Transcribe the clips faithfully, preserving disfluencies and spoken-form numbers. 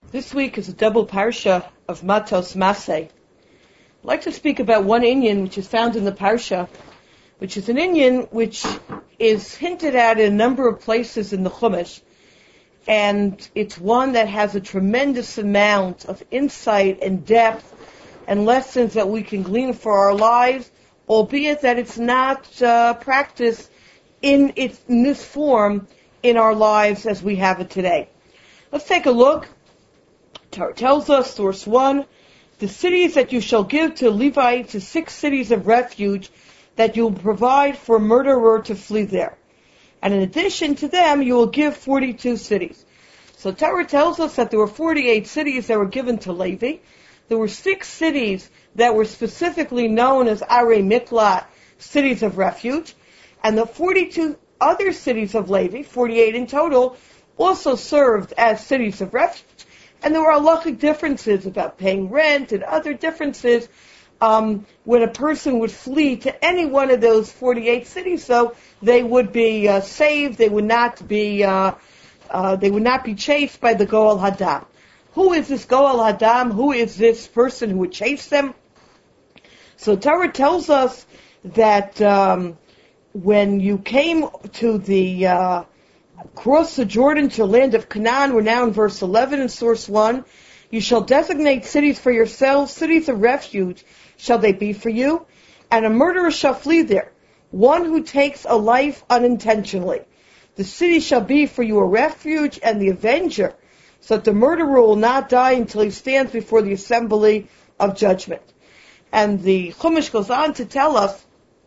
This week is a double parsha of Matos Maseh. I'd like to speak about one inyan which is found in the parsha, which is an inyan which is hinted at in a number of places in the Chumash, and it's one that has a tremendous amount of insight and depth and lessons that we can glean for our lives, albeit that it's not uh, practiced in, its, in this form in our lives as we have it today. Let's take a look. Torah tells us, source one, the cities that you shall give to Levites are six cities of refuge that you will provide for a murderer to flee there. And in addition to them, you will give forty-two cities. So Torah tells us that there were forty-eight cities that were given to Levi. There were six cities that were specifically known as Arei Miklat, cities of refuge. And the forty-two other cities of Levi, forty-eight in total, also served as cities of refuge. And there were halachic differences about paying rent and other differences um, when a person would flee to any one of those forty-eight cities, so they would be uh, saved. They would not be uh, uh, they would not be chased by the Goel Hadam. Who is this Goel Hadam? Who is this person who would chase them? So Torah tells us that um, when you came to the uh, Cross the Jordan to the land of Canaan, we're now in verse eleven in source one. You shall designate cities for yourselves, cities of refuge shall they be for you, and a murderer shall flee there, one who takes a life unintentionally. The city shall be for you a refuge and the avenger, so that the murderer will not die until he stands before the assembly of judgment. And the Chumash goes on to tell us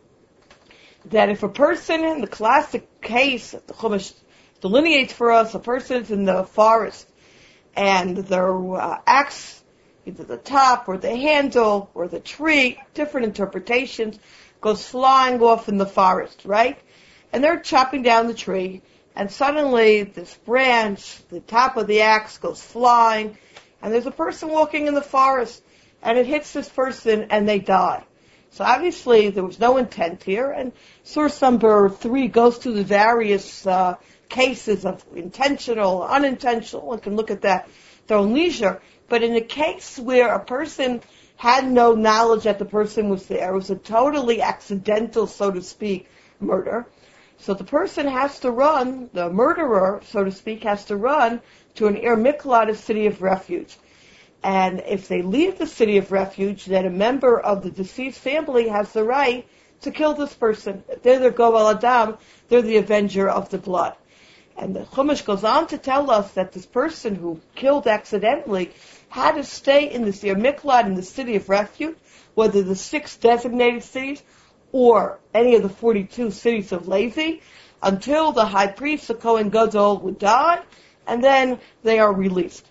that if a person, in the classic case, the Chumash delineates for us, a person's in the forest and their uh, axe, either the top or the handle or the tree, different interpretations, goes flying off in the forest, right? And they're chopping down the tree, and suddenly this branch, the top of the axe, goes flying, and there's a person walking in the forest, and it hits this person and they die. So obviously there was no intent here, and source number three goes through the various uh, cases of intentional, unintentional. One can look at that at their own leisure. But in a case where a person had no knowledge that the person was there, it was a totally accidental, so to speak, murder. So the person has to run, the murderer, so to speak, has to run to an Ir Miklat, a city of refuge. And if they leave the city of refuge, then a member of the deceased family has the right to kill this person. They're the Goel Adam, they're the avenger of the blood. And the Chumash goes on to tell us that this person who killed accidentally had to stay in the Ir Miklat, in the city of refuge, whether the six designated cities or any of the forty-two cities of Levi, until the high priest, the Kohen Gadol, would die, and then they are released.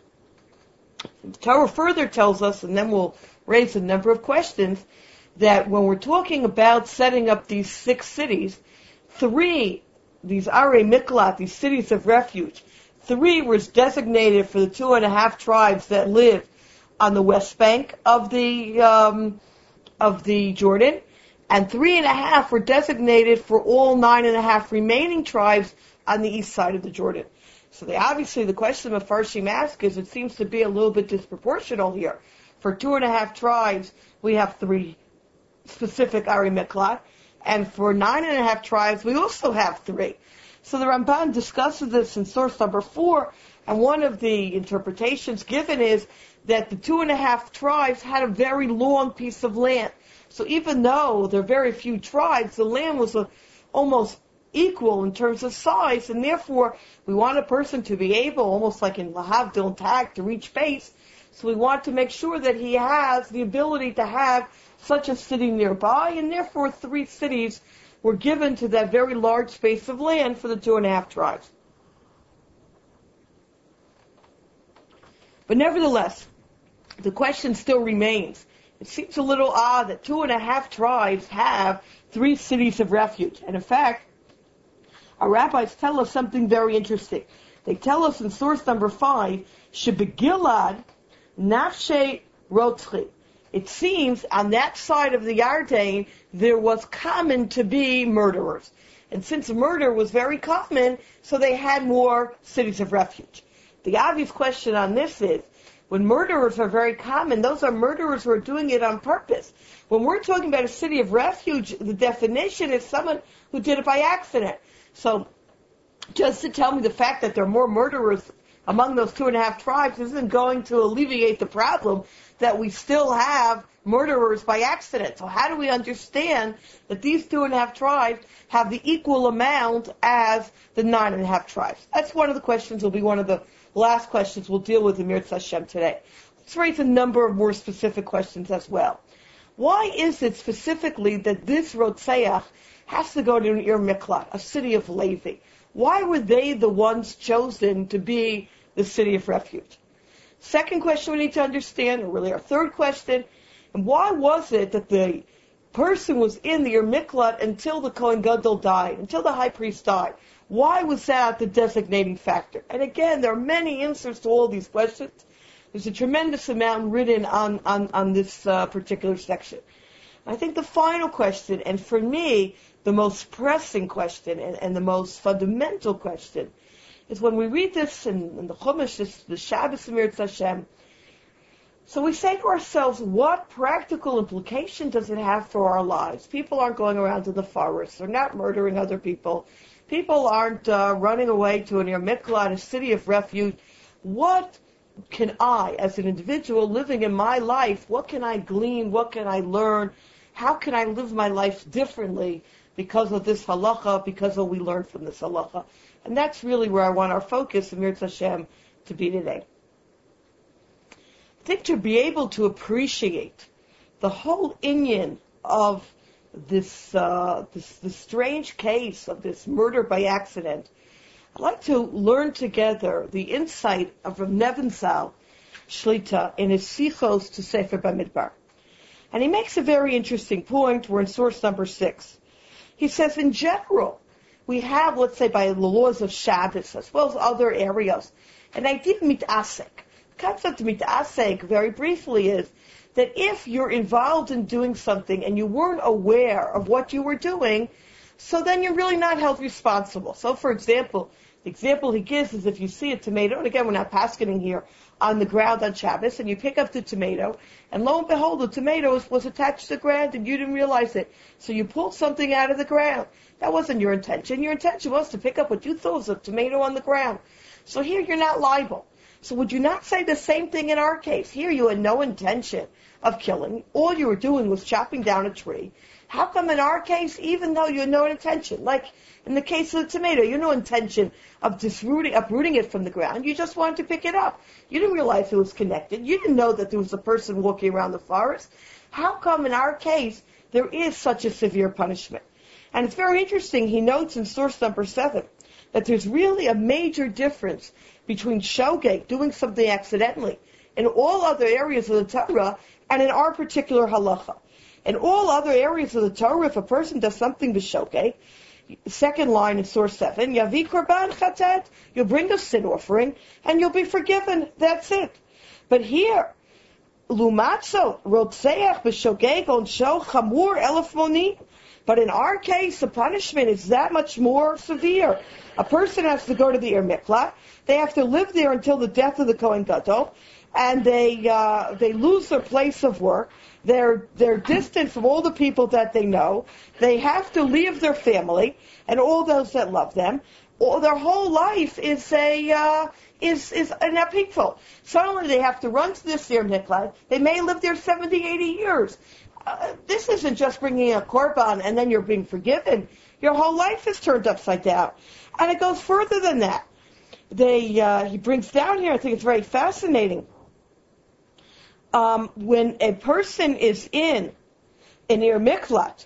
The Torah further tells us, and then we'll raise a number of questions, that when we're talking about setting up these six cities, three, these Arei Miklat, these cities of refuge, three was designated for the two and a half tribes that live on the west bank of the um, of the Jordan, and three and a half were designated for all nine and a half remaining tribes on the east side of the Jordan. So they, obviously the question of Farshim ask is, it seems to be a little bit disproportional here. For two and a half tribes, we have three specific Arei Miklat, and for nine and a half tribes, we also have three. So the Ramban discusses this in source number four, and one of the interpretations given is that the two and a half tribes had a very long piece of land. So even though there are very few tribes, the land was a, almost equal in terms of size, and therefore we want a person to be able, almost like in Lahavdil and Tag, to reach base. So we want to make sure that he has the ability to have such a city nearby, and therefore three cities were given to that very large space of land for the two and a half tribes. But nevertheless, the question still remains. It seems a little odd that two and a half tribes have three cities of refuge. And in fact, our rabbis tell us something very interesting. They tell us in source number five, Shebegilad Nafshe Rotzchi. It seems on that side of the Yarden, there was common to be murderers. And since murder was very common, so they had more cities of refuge. The obvious question on this is, when murderers are very common, those are murderers who are doing it on purpose. When we're talking about a city of refuge, the definition is someone who did it by accident. So just to tell me the fact that there are more murderers among those two and a half tribes isn't going to alleviate the problem that we still have murderers by accident. So how do we understand that these two and a half tribes have the equal amount as the nine and a half tribes? That's one of the questions, will be one of the last questions we'll deal with in Mirz Hashem today. Let's raise a number of more specific questions as well. Why is it specifically that this Rotzeach has to go to an Ir Miklat, a city of Levi? Why were they the ones chosen to be the city of refuge? Second question we need to understand, or really our third question, and why was it that the person was in the Ir Miklat until the Kohen Gadol died, until the high priest died? Why was that the designating factor? And again, there are many answers to all these questions. There's a tremendous amount written on, on, on this uh, particular section. I think the final question, and for me, the most pressing question and, and the most fundamental question, is when we read this in, in the Chumash, this, the Shabbos Mirz Hashem. So we say to ourselves, what practical implication does it have for our lives? People aren't going around to the forest. They're not murdering other people. People aren't uh, running away to an Ir Miklat, a city of refuge. What can I, as an individual living in my life, what can I glean? What can I learn? How can I live my life differently because of this halacha, because of what we learned from this halacha? And that's really where I want our focus in Mirz Hashem to be today. I think to be able to appreciate the whole inyan of this, uh, this, this strange case of this murder by accident, I'd like to learn together the insight of Rav Nevin Zal Shlita in his Sichos to Sefer Bamidbar. And he makes a very interesting point. We're in source number six. He says, in general, we have, let's say, by the laws of Shabbos, as well as other areas, an idea of mitasek. The concept of mitasek, very briefly, is that if you're involved in doing something and you weren't aware of what you were doing, so then you're really not held responsible. So, for example, the example he gives is if you see a tomato, and again, we're not paskening here, on the ground on Shabbos, and you pick up the tomato, and lo and behold, the tomato was, was attached to the ground, and you didn't realize it. So you pulled something out of the ground. That wasn't your intention. Your intention was to pick up what you thought was a tomato on the ground. So here you're not liable. So would you not say the same thing in our case? Here you had no intention of killing. All you were doing was chopping down a tree. How come in our case, even though you had no intention, like in the case of the tomato, you had no intention of disrooting, uprooting it from the ground, you just wanted to pick it up. You didn't realize it was connected. You didn't know that there was a person walking around the forest. How come in our case, there is such a severe punishment? And it's very interesting, he notes in source number seven, that there's really a major difference between shogeg, doing something accidentally, in all other areas of the Torah, and in our particular halacha. In all other areas of the Torah, if a person does something b'shogeg, second line in source seven, Yavi korban chatat, you'll bring a sin offering, and you'll be forgiven. That's it. But here, lumatzo, rotzeach b'shogeg onsho chamur elef moni. But in our case, the punishment is that much more severe. A person has to go to the Ir Miklat. They have to live there until the death of the Kohen Gadol, and they uh, they lose their place of work. They're they're distant from all the people that they know. They have to leave their family and all those that love them. All, their whole life is a uh, is is an upheaval. Suddenly they have to run to this Ir Miklat. They may live there seventy, eighty years. Uh, this isn't just bringing a korban and then you're being forgiven. Your whole life is turned upside down. And it goes further than that. They, uh, he brings down here, I think it's very fascinating, um, when a person is in an Ir Miklat,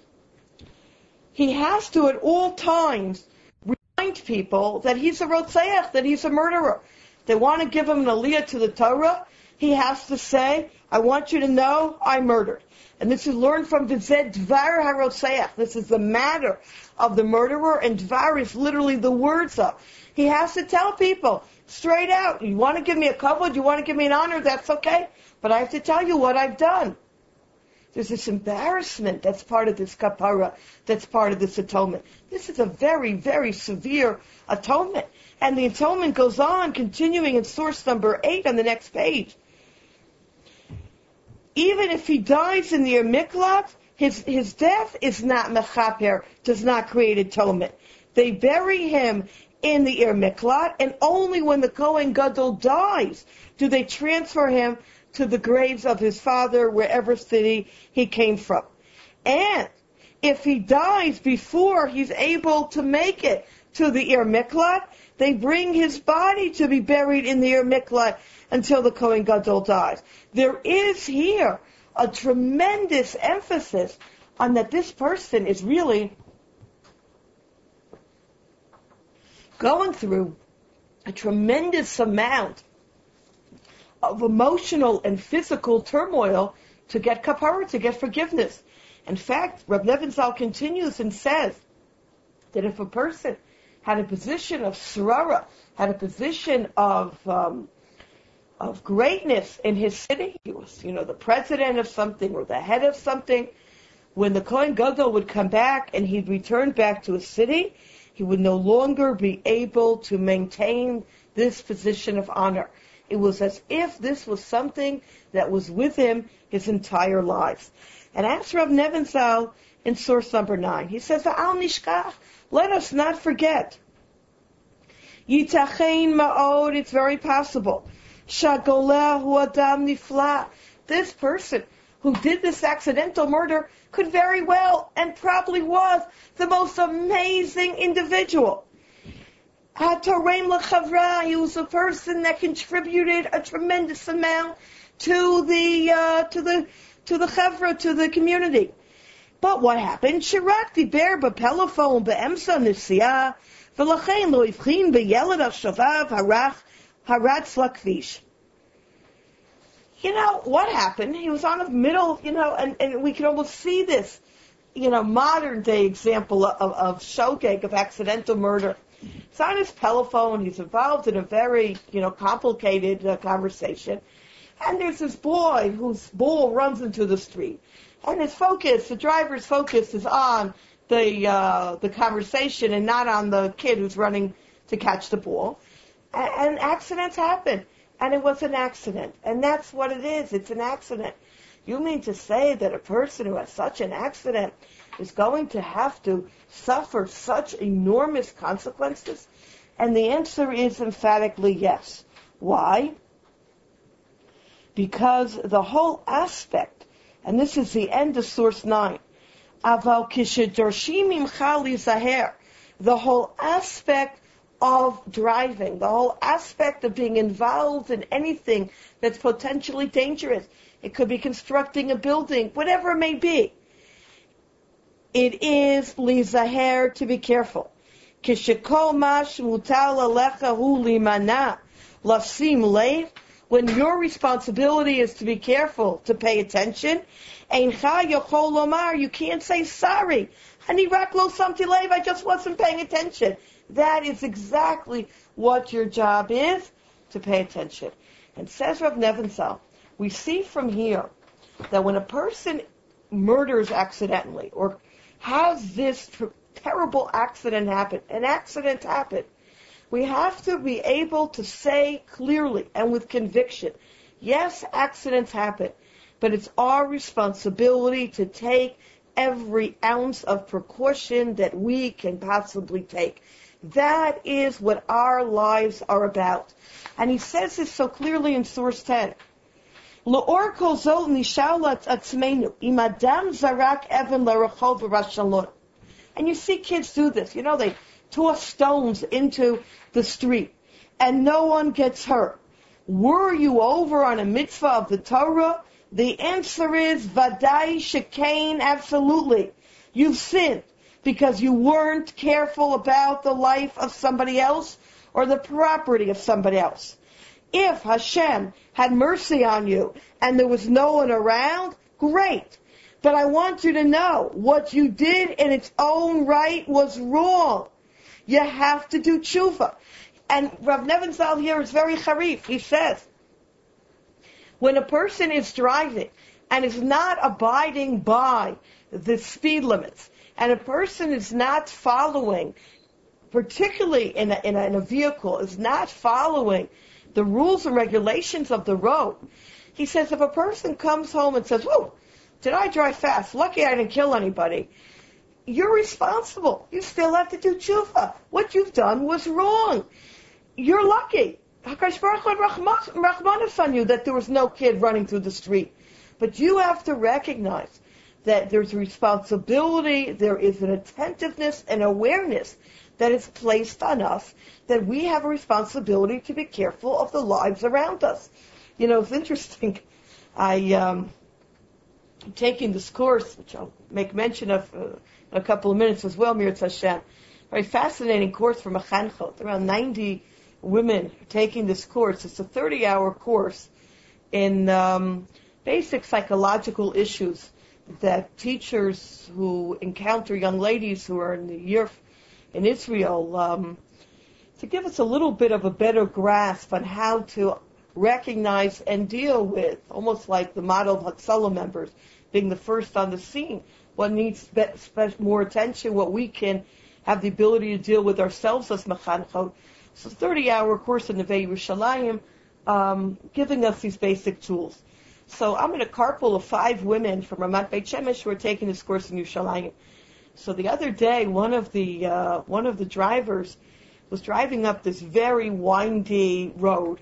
he has to at all times remind people that he's a rotzeach, that he's a murderer. They want to give him an aliyah to the Torah. He has to say, I want you to know I murdered. And this is learned from V'zeh Dvar HaRotzeach. This is the matter of the murderer, and Dvar is literally the words of. He has to tell people straight out, you want to give me a kavod, you want to give me an honor, that's okay, but I have to tell you what I've done. There's this embarrassment that's part of this kapara, that's part of this atonement. This is a very, very severe atonement. And the atonement goes on, continuing in source number eight on the next page. Even if he dies in the Ir Miklat, his, his death is not mechaper, does not create atonement. They bury him in the Ir Miklat, and only when the Kohen Gadol dies do they transfer him to the graves of his father, wherever city he came from. And if he dies before he's able to make it to the Ir Miklat, they bring his body to be buried in the Ir Miklat until the Kohen Gadol dies. There is here a tremendous emphasis on that this person is really going through a tremendous amount of emotional and physical turmoil to get kapara, to get forgiveness. In fact, Reb Nebenzahl continues and says that if a person had a position of srara, had a position of um, of greatness in his city, he was, you know, the president of something or the head of something, when the Kohen Gadol would come back and he'd return back to his city, he would no longer be able to maintain this position of honor. It was as if this was something that was with him his entire life. And as Rav Nebenzahl in source number nine, he says, "V'al nishkach," let us not forget. Yitachein ma'od, it's very possible. Shagoleh hu adam nifla. This person who did this accidental murder could very well and probably was the most amazing individual. HaTorem l'chavra, he was a person that contributed a tremendous amount to the uh, to the to the chavra, to the community. But what happened? Shirak diber b'pelephone be'emsa nisiah v'lachein lo ivchin b'yeled al-shavav harach haratz lakvish. You know, what happened? He was on the middle, you know, and, and we can almost see this, you know, modern day example of, of shogeg, of accidental murder. He's on his telephone, he's involved in a very, you know, complicated uh, conversation. And there's this boy whose ball runs into the street. And his focus, the driver's focus is on the uh, the conversation and not on the kid who's running to catch the ball. And, and accidents happen. And it was an accident. And that's what it is. It's an accident. You mean to say that a person who has such an accident is going to have to suffer such enormous consequences? And the answer is emphatically yes. Why? Because the whole aspect, and this is the end of source nine, Aval kishedarshim imcha lizaher, the whole aspect of driving, the whole aspect of being involved in anything that's potentially dangerous. It could be constructing a building, whatever it may be. It is lizaher, to be careful. Kishekol mash mutal alecha hu limana lasim leiv. When your responsibility is to be careful, to pay attention, eincha yochol lomar, you can't say sorry. Ani rak lo samti leiv, I just wasn't paying attention. That is exactly what your job is, to pay attention. And says Rav Nebenzahl, we see from here that when a person murders accidentally or has this tr- terrible accident happen, an accident happen, we have to be able to say clearly and with conviction, yes, accidents happen, but it's our responsibility to take every ounce of precaution that we can possibly take. That is what our lives are about. And he says this so clearly in source ten. L'or kol zol nishalat atzmeinu im adam zarak even l'rachov v'rashalon. And you see kids do this. You know, they toss stones into the street and no one gets hurt. Were you over on a mitzvah of the Torah? The answer is vadai shekain, absolutely. You've sinned because you weren't careful about the life of somebody else or the property of somebody else. If Hashem had mercy on you and there was no one around, great. But I want you to know what you did in its own right was wrong. You have to do tshuva. And Rav Nebenzahl here is very charif. He says, when a person is driving and is not abiding by the speed limits, and a person is not following particularly in a, in a, in a vehicle, is not following the rules and regulations of the road, he says if a person comes home and says, whoa, did I drive fast? Lucky I didn't kill anybody. You're responsible. You still have to do tshuva. What you've done was wrong. You're lucky. HaKadosh Baruch Hu had Rachmanis on you that there was no kid running through the street. But you have to recognize that there's a responsibility, there is an attentiveness and awareness that is placed on us, that we have a responsibility to be careful of the lives around us. You know, it's interesting. I, um, I'm taking this course, which I'll make mention of uh, in a couple of minutes as well, Mirz Hashem. Very fascinating course from Machanchot. Around ninety women are taking this course. It's a thirty-hour course in um, basic psychological issues that teachers who encounter young ladies who are in the year in Israel, um, to give us a little bit of a better grasp on how to recognize and deal with, almost like the model of Hatzalah members being the first on the scene, what needs spe- spe- more attention, what we can have the ability to deal with ourselves as Machanchot. So thirty-hour course in Neve Yerushalayim, um, giving us these basic tools. So I'm in a carpool of five women from Ramat Beit Shemesh who are taking this course in Yerushalayim. So the other day, one of the uh, one of the drivers was driving up this very windy road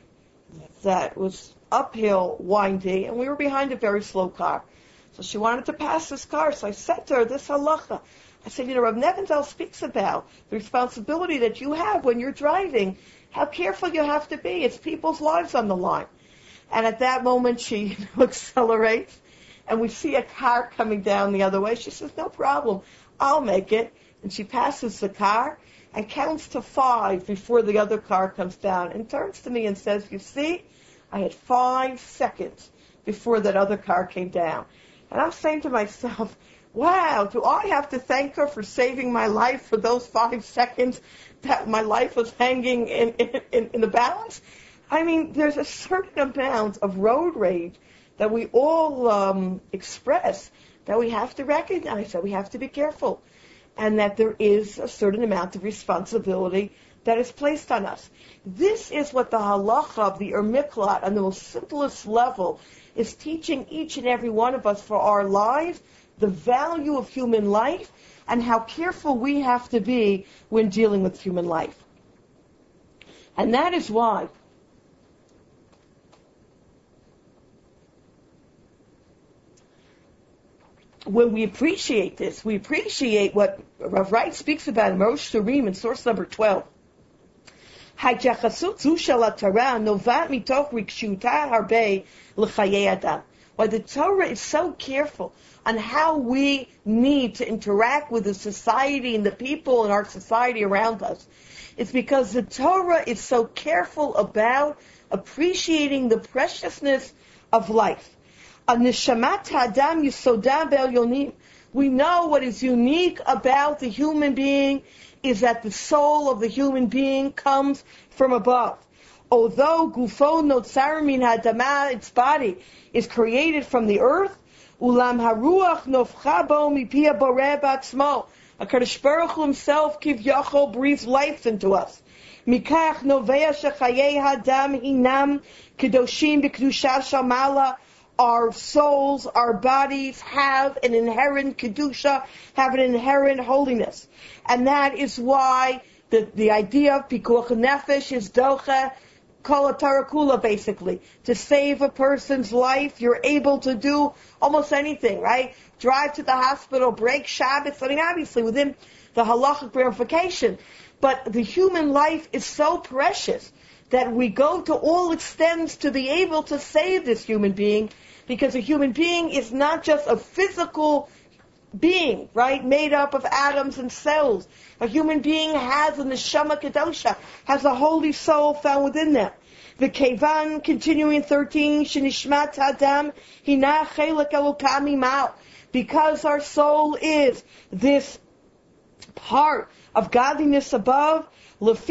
that was uphill, windy, and we were behind a very slow car. So she wanted to pass this car. So I said to her, this halacha. I said, you know, Rav Nebenzahl speaks about the responsibility that you have when you're driving, how careful you have to be. It's people's lives on the line. And at that moment, she accelerates, and we see a car coming down the other way. She says, no problem, I'll make it. And she passes the car and counts to five before the other car comes down and turns to me and says, you see, I had five seconds before that other car came down. And I'm saying to myself, wow, do I have to thank her for saving my life for those five seconds that my life was hanging in, in, in the balance? I mean, there's a certain amount of road rage that we all um, express that we have to recognize, that we have to be careful, and that there is a certain amount of responsibility that is placed on us. This is what the halacha of the Ur Miklat on the most simplest level is teaching each and every one of us for our lives, the value of human life, and how careful we have to be when dealing with human life. And that is why when we appreciate this, we appreciate what Rav Wright speaks about in Rosh Turim in source number twelve. Why the Torah is so careful on how we need to interact with the society and the people in our society around us. It's because the Torah is so careful about appreciating the preciousness of life. Nishamat Adam Yisoda B'Elyonim. We know what is unique about the human being is that the soul of the human being comes from above. Although Gufo Notzar Min Hadama, its body, is created from the earth, Ulam Haruach Nofcha Bo Mipia Boreh B'Atzmo. HaKadosh Baruch Hu himself, Kivyachol, breathes life into us. Mikach Novea Shechayei Hadam Hinam Kedoshim B'Kedusha Shamala. Our souls, our bodies have an inherent kedusha, have an inherent holiness. And that is why the, the idea of pikuach nefesh is docha kol tarakula, basically. To save a person's life, you're able to do almost anything, right? Drive to the hospital, break Shabbos, I mean, obviously within the halachic ramification. But the human life is so precious that we go to all extents to be able to save this human being, because a human being is not just a physical being, right, made up of atoms and cells. A human being has a neshama kedosha, has a holy soul found within them. The kevan, continuing thirteen, shenishmat adam hina chelek elokam imal, because our soul is this part of godliness above. That's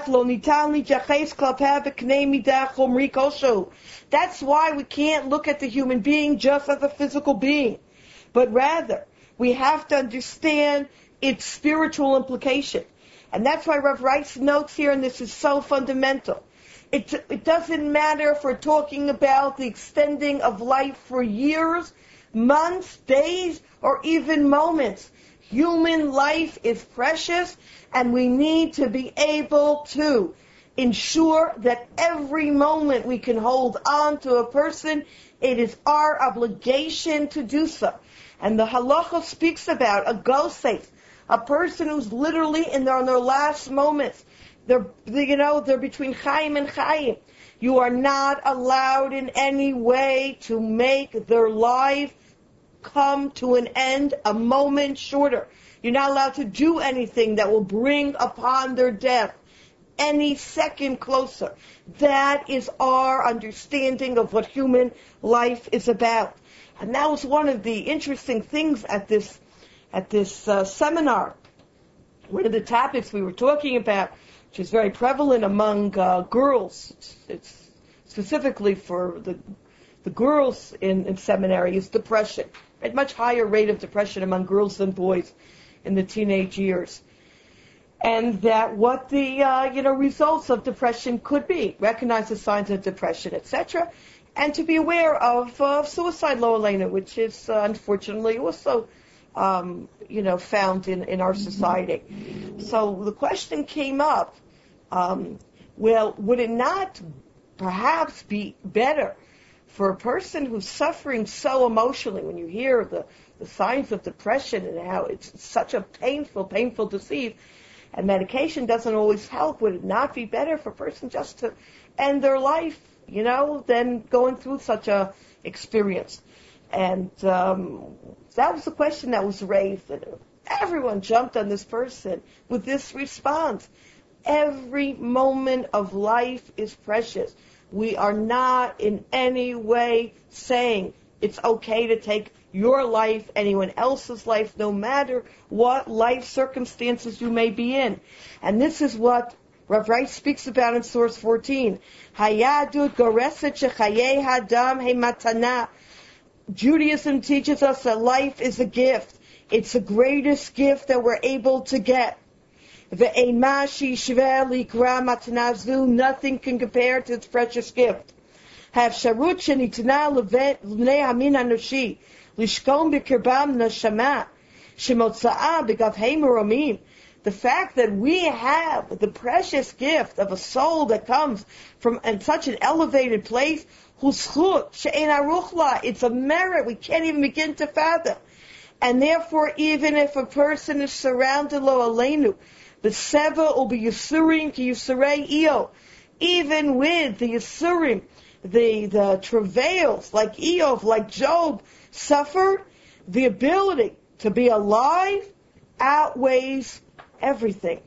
why we can't look at the human being just as a physical being, but rather we have to understand its spiritual implication. And that's why Rav Rice notes here, and this is so fundamental. It, it doesn't matter if we're talking about the extending of life for years, months, days, or even moments. Human life is precious, and we need to be able to ensure that every moment we can hold on to a person, it is our obligation to do so. And the halacha speaks about a gosef, a person who's literally in their, in their last moments. They're, they, you know, they're between chayim and chayim. You are not allowed in any way to make their life come to an end a moment shorter. You're not allowed to do anything that will bring upon their death any second closer. That is our understanding of what human life is about. And that was one of the interesting things at this at this uh, seminar. One of the topics we were talking about, which is very prevalent among uh, girls, it's, it's specifically for the the girls in, in seminary, is depression. A much higher rate of depression among girls than boys in the teenage years. And that what the uh, you know results of depression could be, recognize the signs of depression, et cetera, and to be aware of uh, suicide, lo aleinu, which is uh, unfortunately also um, you know found in, in our society. So the question came up: um, well, would it not perhaps be better for a person who's suffering so emotionally, when you hear the, the signs of depression and how it's such a painful, painful disease, and medication doesn't always help, would it not be better for a person just to end their life, you know, than going through such a experience? And um, that was the question that was raised, and everyone jumped on this person with this response. Every moment of life is precious. We are not in any way saying it's okay to take your life, anyone else's life, no matter what life circumstances you may be in. And this is what Rav Rice speaks about in source fourteen. Hayadut goreset shechayei hadam hematana. Judaism teaches us that life is a gift. It's the greatest gift that we're able to get. Nothing can compare to its precious gift. The fact that we have the precious gift of a soul that comes from in such an elevated place, it's a merit we can't even begin to fathom. And therefore, even if a person is surrounded, lo aleinu, the seva will be Yisurim ki Yisurei Eo. Even with the Yisurim, the, the travails, like Eov, like Job suffered, the ability to be alive outweighs everything.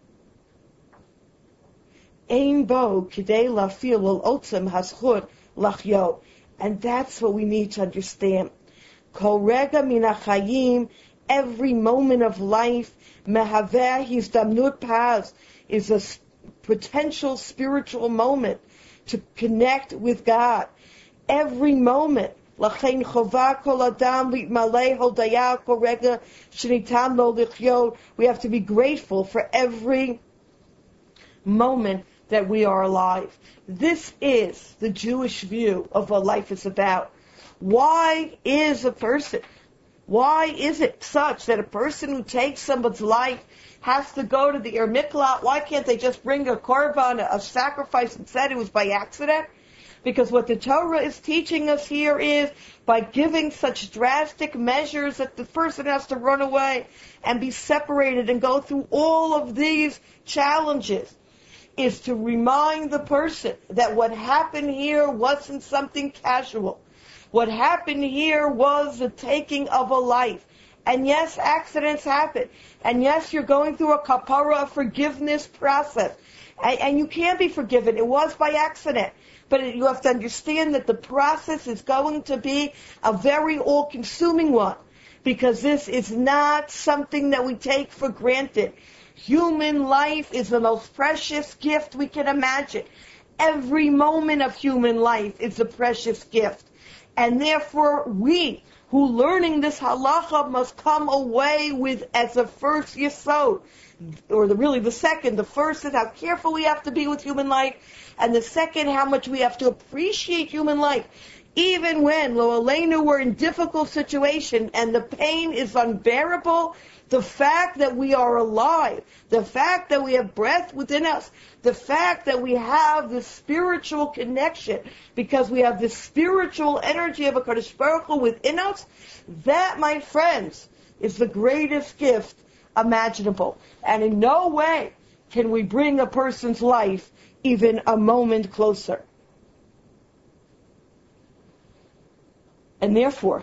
Ein bo kidei lafil al otzem haschut lachyo. And that's what we need to understand. Kol rega min hachayim, every moment of life, mehaveh hizdamnut paz, is a potential spiritual moment to connect with God. Every moment. Lachein chova kol adam litmalei hodaya kol rega shenitam lo lichyot. We have to be grateful for every moment that we are alive. This is the Jewish view of what life is about. Why is a person Why is it such that a person who takes somebody's life has to go to the Ir Miklat? Why can't they just bring a korban, a, a sacrifice, and said it was by accident? Because what the Torah is teaching us here is by giving such drastic measures that the person has to run away and be separated and go through all of these challenges, is to remind the person that what happened here wasn't something casual. What happened here was the taking of a life. And yes, accidents happen. And yes, you're going through a kapara, a forgiveness process. And, and you can be forgiven. It was by accident. But it, you have to understand that the process is going to be a very all-consuming one. Because this is not something that we take for granted. Human life is the most precious gift we can imagine. Every moment of human life is a precious gift. And therefore, we who learning this halacha must come away with as a first yesod, or the, really the second. The first is how careful we have to be with human life, and the second, how much we have to appreciate human life. Even when, lo aleinu, we're in difficult situation and the pain is unbearable, the fact that we are alive, the fact that we have breath within us, the fact that we have this spiritual connection, because we have this spiritual energy of a HaKadosh Baruch Hu within us, that, my friends, is the greatest gift imaginable. And in no way can we bring a person's life even a moment closer. And therefore,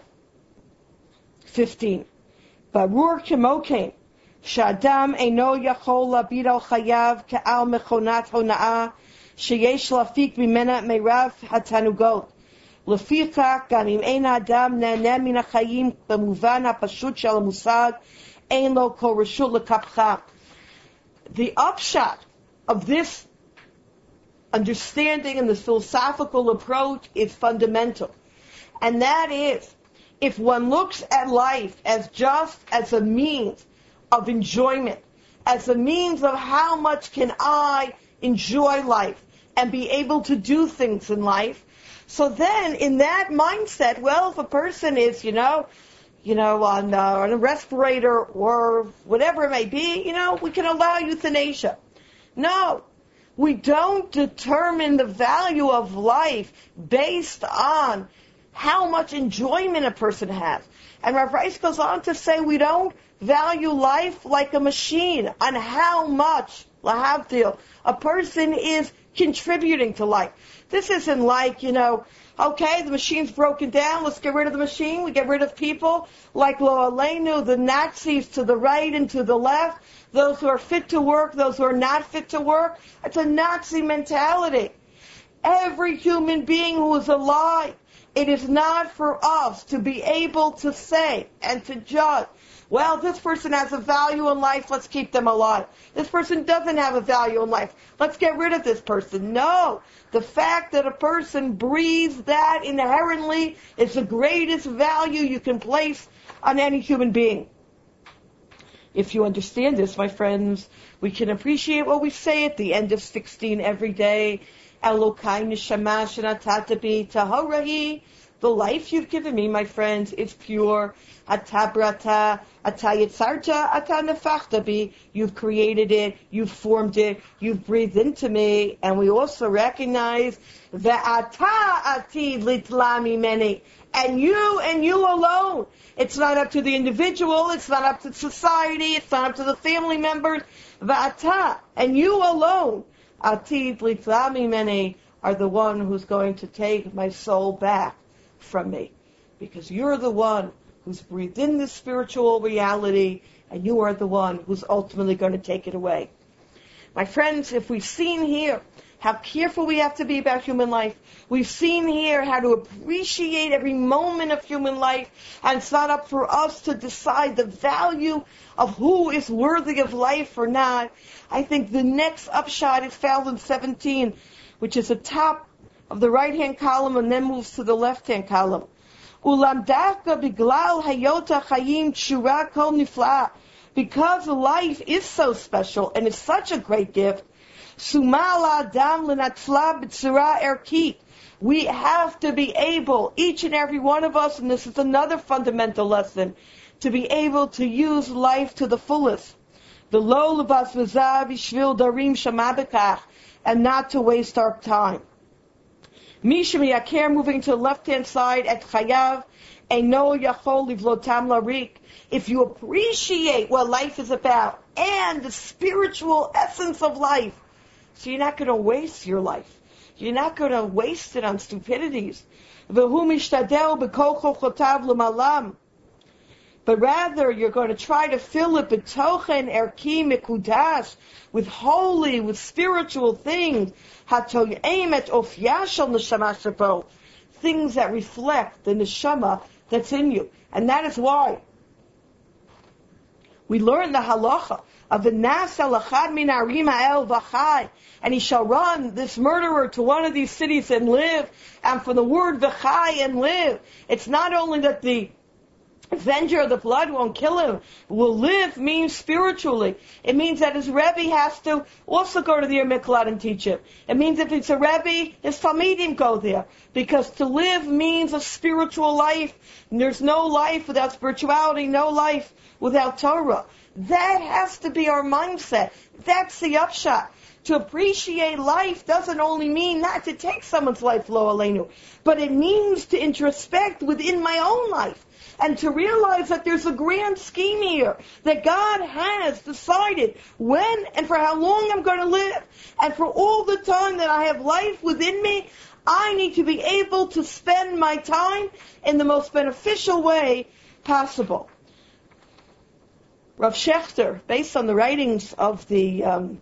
fifteen, Barur Kimokein, Shadam Eino Yachol Labid al Chayav Ka'al Mechonat Hona'ah, Sheyesh Lafik Mimena Meirav Hatanugot. Lefikach, Gam Im Ein Adam Ne'aneh Min HaChayim B'muvan HaPashut Shel HaMusag, Ein Lo Kol Reshut Lekapcha. The upshot of this understanding and this philosophical approach is fundamental. And that is, if one looks at life as just as a means of enjoyment, as a means of how much can I enjoy life and be able to do things in life, so then in that mindset, well, if a person is, you know, you know, on, uh, on a respirator or whatever it may be, you know, we can allow euthanasia. No, we don't determine the value of life based on how much enjoyment a person has. And Rav Rice goes on to say we don't value life like a machine on how much, lahavdil, a person is contributing to life. This isn't like, you know, okay, the machine's broken down, let's get rid of the machine, we get rid of people, like lo aleinu, the Nazis to the right and to the left, those who are fit to work, those who are not fit to work. It's a Nazi mentality. Every human being who is alive, it is not for us to be able to say and to judge, well, this person has a value in life, let's keep them alive. This person doesn't have a value in life, let's get rid of this person. No, the fact that a person breathes, that inherently is the greatest value you can place on any human being. If you understand this, my friends, we can appreciate what we say at the end of sixteen every day. Elokai neshama shenatata bi taharahi. The life you've given me, my friends, is pure. Atabrata, atayitzarta, atanefachta bi. You've created it, you've formed it, you've breathed into me, and we also recognize that ata atid litlami meni. And you and you alone. It's not up to the individual, it's not up to society, it's not up to the family members. Va'ata, and you alone, atid litlami meni, are the one who's going to take my soul back from me. Because you're the one who's breathed in this spiritual reality, and you are the one who's ultimately going to take it away. My friends, if we've seen here how careful we have to be about human life, we've seen here how to appreciate every moment of human life, and it's not up for us to decide the value of who is worthy of life or not. I think the next upshot is found in seventeen, which is the top of the right-hand column and then moves to the left-hand column. Ulam dafka biglal hayota chayim tshura kol nifla. Because life is so special and it's such a great gift, sumala dam l'natzla b'tzira erkit. We have to be able, each and every one of us, and this is another fundamental lesson, to be able to use life to the fullest. V'lo l'bazvazav yishvil darim shamabekach, and not to waste our time. Misha miyakir, moving to the left-hand side at chayav, eino yachol livlotam larik. If you appreciate what life is about and the spiritual essence of life, so you're not going to waste your life. You're not going to waste it on stupidities. But rather, you're going to try to fill it b'tochen erki mikudash, with holy, with spiritual things, things that reflect the neshama that's in you. And that is why we learn the halacha And he shall run, this murderer, to one of these cities and live. And from the word v'chai, and live, it's not only that the avenger of the blood won't kill him, will live means spiritually. It means that his Rebbe has to also go to the Ir Miklat and teach him. It means if it's a Rebbe, his Talmidim go there. Because to live means a spiritual life. And there's no life without spirituality, no life without Torah. That has to be our mindset. That's the upshot. To appreciate life doesn't only mean not to take someone's life, lo aleinu, but it means to introspect within my own life and to realize that there's a grand scheme here, that God has decided when and for how long I'm going to live, and for all the time that I have life within me, I need to be able to spend my time in the most beneficial way possible. Rav Shechter, based on the writings of the um,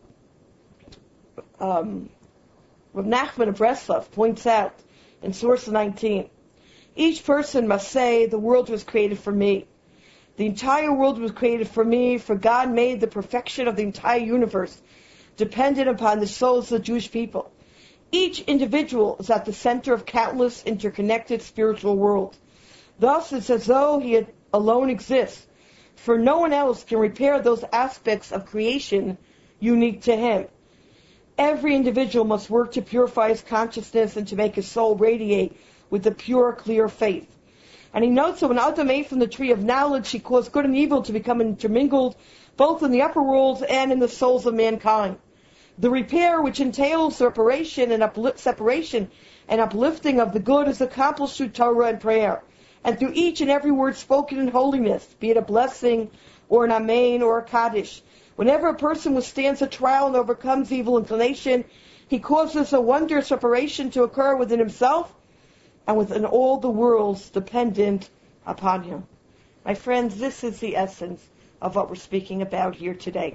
um, Rav Nachman of Breslov, points out in source nineteen, each person must say, the world was created for me. The entire world was created for me, for God made the perfection of the entire universe dependent upon the souls of the Jewish people. Each individual is at the center of countless interconnected spiritual worlds. Thus, it's as though he alone exists, for no one else can repair those aspects of creation unique to him. Every individual must work to purify his consciousness and to make his soul radiate with the pure, clear faith. And he notes that when Adam ate from the tree of knowledge, he caused good and evil to become intermingled, both in the upper worlds and in the souls of mankind. The repair, which entails separation and uplift, separation and uplifting of the good, is accomplished through Torah and prayer, and through each and every word spoken in holiness, be it a blessing or an amen or a kaddish. Whenever a person withstands a trial and overcomes evil inclination, he causes a wondrous separation to occur within himself and within all the worlds dependent upon him. My friends, this is the essence of what we're speaking about here today.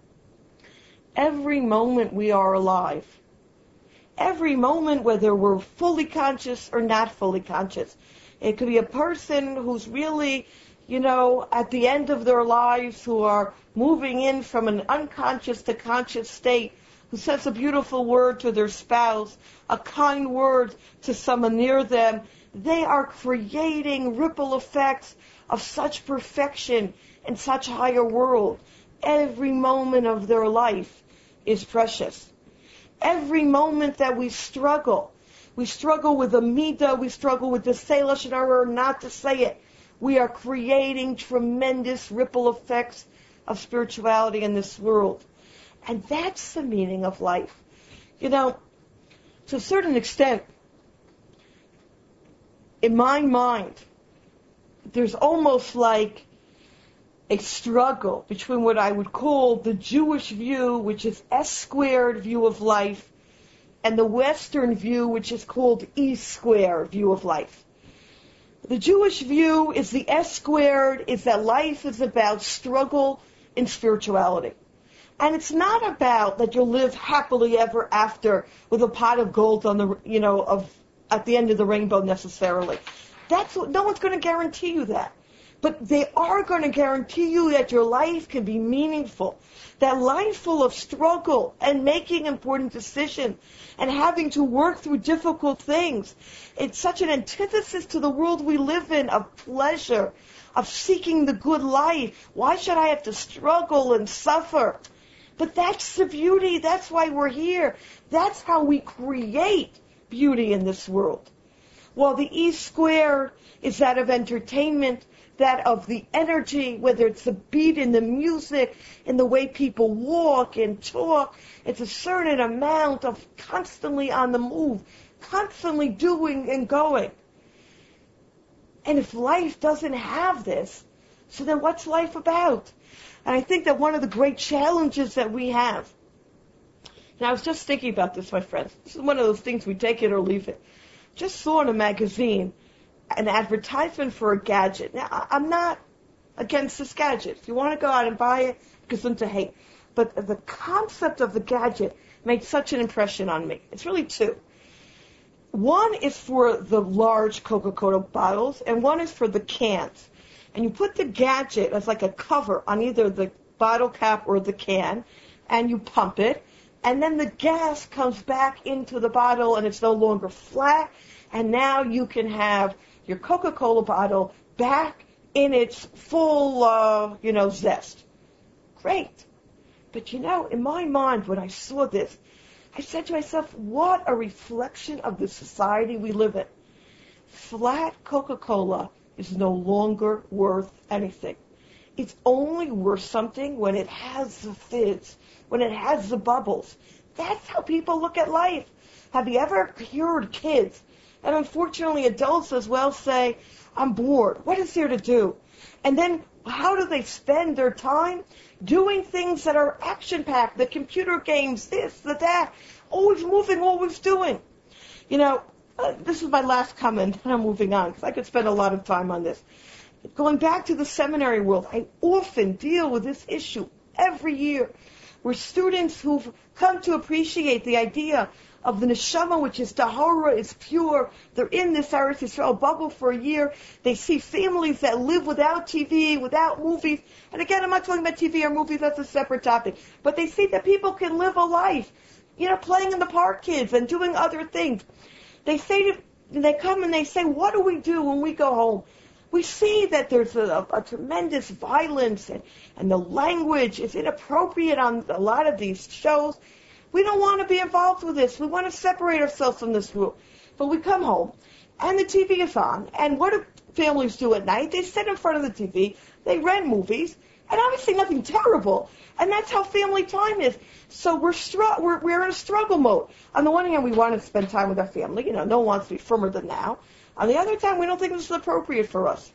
Every moment we are alive, every moment whether we're fully conscious or not fully conscious, it could be a person who's really, you know, at the end of their lives, who are moving in from an unconscious to conscious state, who says a beautiful word to their spouse, a kind word to someone near them. They are creating ripple effects of such perfection in such a higher world. Every moment of their life is precious. Every moment that we struggle, we struggle with the midah, we struggle with the say lashon hara or not to say it, we are creating tremendous ripple effects of spirituality in this world. And that's the meaning of life. You know, to a certain extent, in my mind, there's almost like a struggle between what I would call the Jewish view, which is S squared view of life, and the Western view, which is called E squared view of life. The Jewish view is the S squared, is that life is about struggle in spirituality. And it's not about that you'll live happily ever after with a pot of gold on the, you know, of at the end of the rainbow necessarily. That's what, no one's going to guarantee you that. But they are going to guarantee you that your life can be meaningful. That life full of struggle and making important decisions and having to work through difficult things. It's such an antithesis to the world we live in of pleasure, of seeking the good life. Why should I have to struggle and suffer? But that's the beauty. That's why we're here. That's how we create beauty in this world. While the E square is that of entertainment, that of the energy, whether it's the beat in the music, in the way people walk and talk, it's a certain amount of constantly on the move, constantly doing and going. And if life doesn't have this, so then what's life about? And I think that one of the great challenges that we have, and I was just thinking about this, my friends, this is one of those things we take it or leave it. Just saw in a magazine an advertisement for a gadget. Now, I'm not against this gadget. If you want to go out and buy it, gesund to hate. But the concept of the gadget made such an impression on me. It's really two. One is for the large Coca-Cola bottles, and one is for the cans. And you put the gadget as like a cover on either the bottle cap or the can, and you pump it, and then the gas comes back into the bottle, and it's no longer flat, and now you can have your Coca-Cola bottle back in its full, uh, you know, zest. Great. But you know, in my mind, when I saw this, I said to myself, what a reflection of the society we live in. Flat Coca-Cola is no longer worth anything. It's only worth something when it has the fizz, when it has the bubbles. That's how people look at life. Have you ever heard kids, and unfortunately adults as well, say, I'm bored. What is there to do? And then how do they spend their time? Doing things that are action-packed, the computer games, this, the that, always moving, always doing. You know, uh, this is my last comment, and I'm moving on, because I could spend a lot of time on this. Going back to the seminary world, I often deal with this issue every year, where students who've come to appreciate the idea of the neshama, which is tahara, is pure. They're in this Eretz Yisrael bubble for a year. They see families that live without T V, without movies. And again, I'm not talking about T V or movies, that's a separate topic. But they see that people can live a life, you know, playing in the park, kids, and doing other things. They say to, they come and they say, what do we do when we go home? We see that there's a, a tremendous violence, and, and the language is inappropriate on a lot of these shows. We don't want to be involved with this. We want to separate ourselves from this group. But we come home, and the T V is on. And what do families do at night? They sit in front of the T V, they rent movies, and obviously nothing terrible. And that's how family time is. So we're, str- we're, we're in a struggle mode. On the one hand, we want to spend time with our family. You know, no one wants to be firmer than now. On the other time, we don't think this is appropriate for us.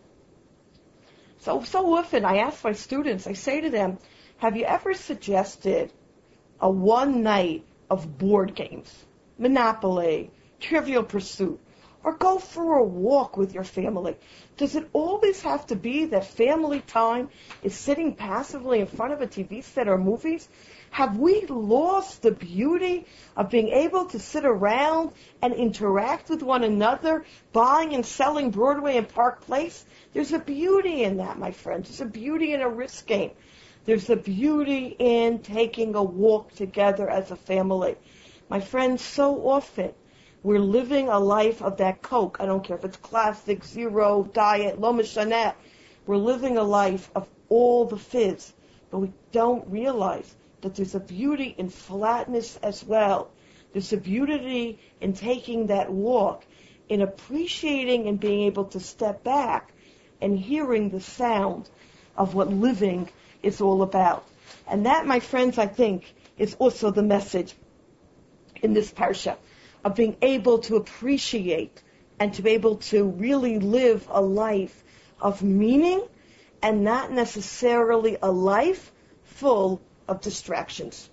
So, so often I ask my students, I say to them, have you ever suggested a one night of board games, Monopoly, Trivial Pursuit, or go for a walk with your family? Does it always have to be that family time is sitting passively in front of a T V set or movies? Have we lost the beauty of being able to sit around and interact with one another, buying and selling Broadway and Park Place? There's a beauty in that, my friends. There's a beauty in a risk game. There's a beauty in taking a walk together as a family. My friends, so often we're living a life of that Coke. I don't care if it's classic, zero, diet, lo mishaneh. We're living a life of all the fizz, but we don't realize that there's a beauty in flatness as well. There's a beauty in taking that walk, in appreciating and being able to step back and hearing the sound of what living is all about. And that, my friends, I think, is also the message in this parsha, of being able to appreciate and to be able to really live a life of meaning and not necessarily a life full of distractions.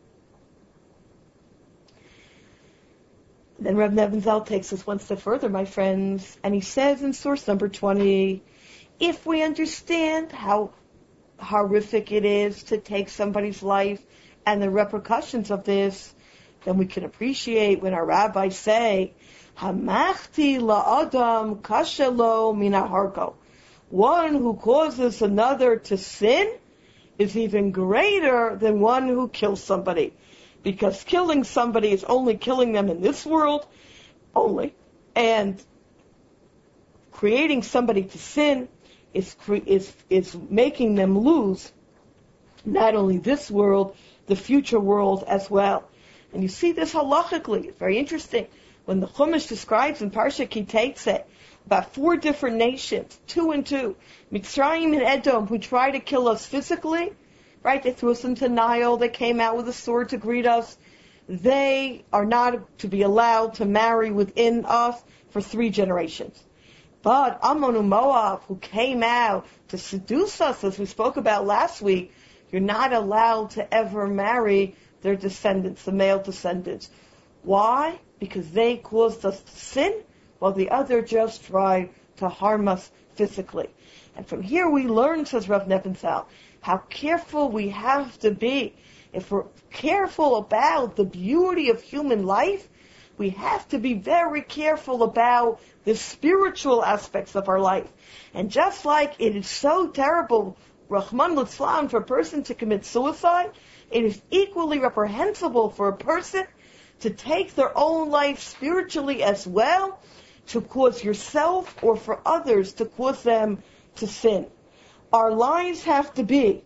Then Reb Nebenzahl takes us one step further, my friends, and he says in source number twenty, if we understand how horrific it is to take somebody's life and the repercussions of this, then we can appreciate when our rabbis say, Hamachti la'adam kashelo minaharko. One who causes another to sin is even greater than one who kills somebody. Because killing somebody is only killing them in this world, only. And creating somebody to sin is, cre- is, is making them lose not only this world, the future world as well. And you see this halachically. It's very interesting. When the Chumash describes in Parsha Ki Teitzei about four different nations, two and two, Mitzrayim and Edom, who tried to kill us physically, right? They threw us into Nile. They came out with a sword to greet us. They are not to be allowed to marry within us for three generations. But Ammon and Moab, who came out to seduce us, as we spoke about last week, you're not allowed to ever marry their descendants, the male descendants. Why? Because they caused us to sin, while the other just tried to harm us physically. And from here we learn, says Rav Nebenzahl, how careful we have to be. If we're careful about the beauty of human life, we have to be very careful about the spiritual aspects of our life. And just like it is so terrible, Rahman Litzlan, for a person to commit suicide, it is equally reprehensible for a person to take their own life spiritually as well, to cause yourself or for others to cause them to sin. Our lives have to be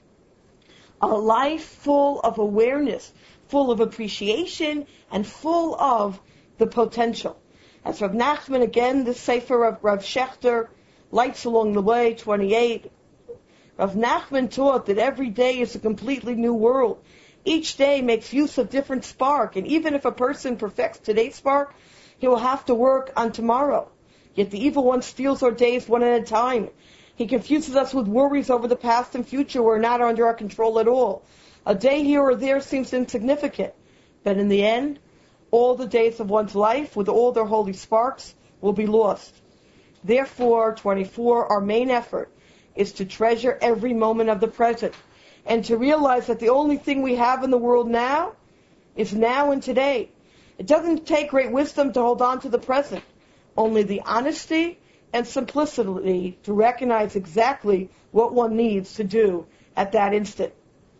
a life full of awareness, full of appreciation, and full of the potential. As Rav Nachman, again, the Sefer of Rav Shechter, Lights Along the Way, twenty-eight, Rav Nachman taught that every day is a completely new world. Each day makes use of different spark, and even if a person perfects today's spark, he will have to work on tomorrow. Yet the evil one steals our days one at a time. He confuses us with worries over the past and future who are not under our control at all. A day here or there seems insignificant, but in the end, all the days of one's life, with all their holy sparks, will be lost. Therefore, twenty-four, our main effort is to treasure every moment of the present, and to realize that the only thing we have in the world now is now and today. It doesn't take great wisdom to hold on to the present, only the honesty and simplicity to recognize exactly what one needs to do at that instant.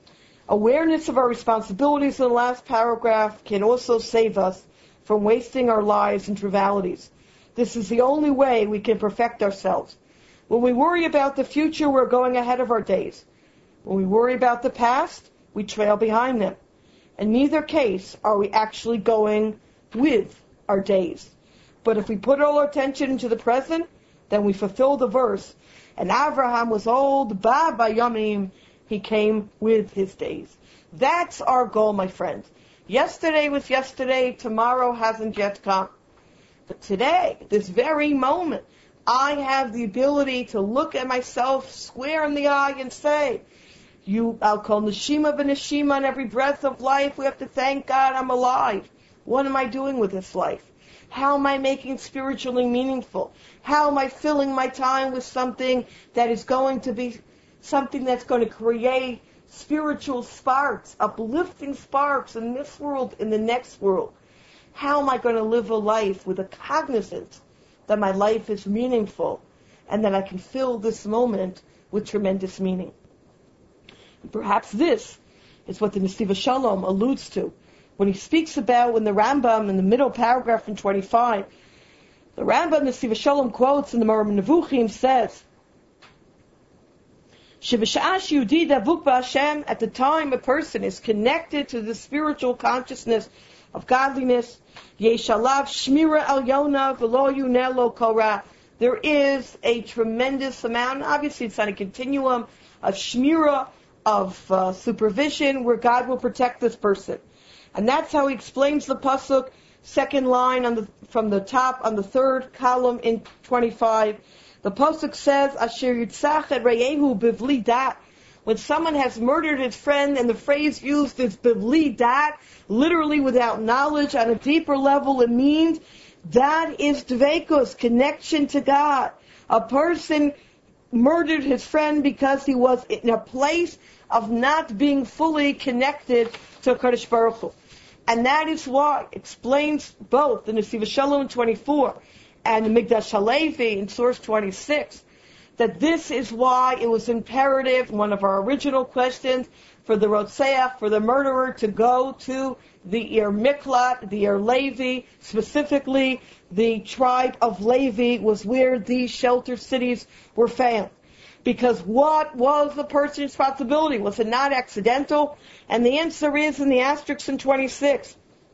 Awareness of our responsibilities in the last paragraph can also save us from wasting our lives in trivialities. This is the only way we can perfect ourselves. When we worry about the future, we're going ahead of our days. When we worry about the past, we trail behind them. In neither case are we actually going with our days. But if we put all our attention into the present, then we fulfill the verse. And Abraham was old, ba bayamim, he came with his days. That's our goal, my friend. Yesterday was yesterday, tomorrow hasn't yet come. But today, this very moment, I have the ability to look at myself square in the eye and say, you, I'll call Neshima v'Neshima on every breath of life. We have to thank God I'm alive. What am I doing with this life? How am I making spiritually meaningful? How am I filling my time with something that is going to be something that's going to create spiritual sparks, uplifting sparks in this world, in the next world? How am I going to live a life with a cognizance that my life is meaningful and that I can fill this moment with tremendous meaning? And perhaps this is what the Nesiva Shalom alludes to when he speaks about, when the Rambam in the middle paragraph in twenty-five, the Rambam Nesiva Shalom quotes in the Moreh Nevuchim says, Shev'sha'ash Yehudi davuk b'Hashem, at the time a person is connected to the spiritual consciousness of godliness, Yeshalav Shmira al Yona v'lo yunelo kora. There is a tremendous amount, obviously it's on a continuum of Shmira, of uh, supervision, where God will protect this person. And that's how he explains the pasuk, second line on the from the top on the third column in twenty-five. The pasuk says, Asher yitzach et reyehu bivli dat. When someone has murdered his friend, and the phrase used is bivli dat, literally without knowledge, on a deeper level it means that is dveikus, connection to God. A person murdered his friend because he was in a place of not being fully connected to Kadosh Baruch Hu. And that is why it explains both the Nesiva Shalom twenty-four and the Migdash Halevi in source twenty-six, that this is why it was imperative, one of our original questions, for the Rotseach, for the murderer, to go to the Ir Miklat, the Ir Levi, specifically the tribe of Levi was where these shelter cities were found. Because what was the person's responsibility? Was it not accidental? And the answer is in the asterisk in twenty-six.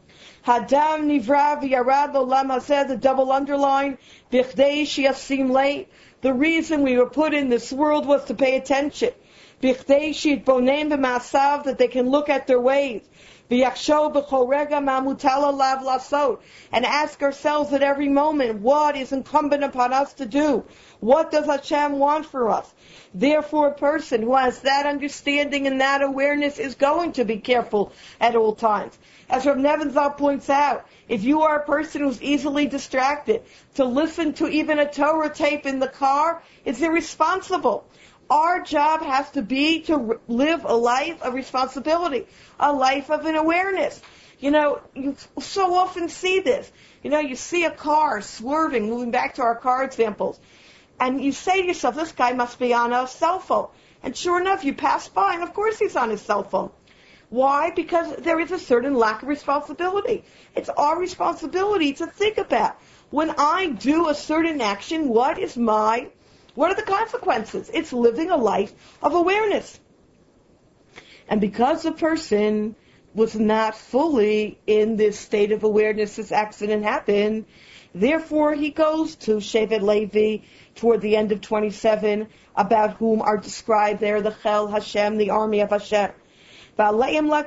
Hadam nivra v'yarad l'olam hazeh, the double underline, bichdei shiyasim lei. The reason we were put in this world was to pay attention. Bichdei sheyitbonem b'maasav, that they can look at their ways. V'yachsho b'chol rega ma mutal alav lasot, and ask ourselves at every moment, what is incumbent upon us to do? What does Hashem want for us? Therefore, a person who has that understanding and that awareness is going to be careful at all times. As Rav Nebenzahl points out, if you are a person who's easily distracted, to listen to even a Torah tape in the car is irresponsible. Our job has to be to live a life of responsibility, a life of an awareness. You know, you so often see this. You know, you see a car swerving, moving back to our car examples, and you say to yourself, this guy must be on a cell phone. And sure enough, you pass by, and of course he's on his cell phone. Why? Because there is a certain lack of responsibility. It's our responsibility to think about, when I do a certain action, what is my, what are the consequences? It's living a life of awareness. And because the person was not fully in this state of awareness, this accident happened, therefore he goes to Shevet Levi toward the end of twenty-seven, about whom are described there the Chel Hashem, the army of Hashem. And